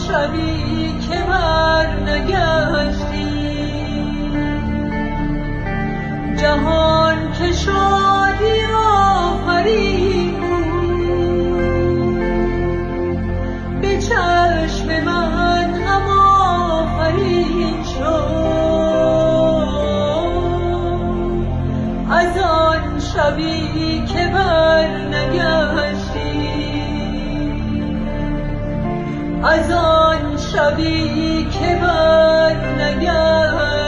شبی که برنگشتی، جهان که شادی آفرین بود، به چشم من غم آفرین شد. از آن شبی که برنگشتی، از آن شبی که برنگشتی.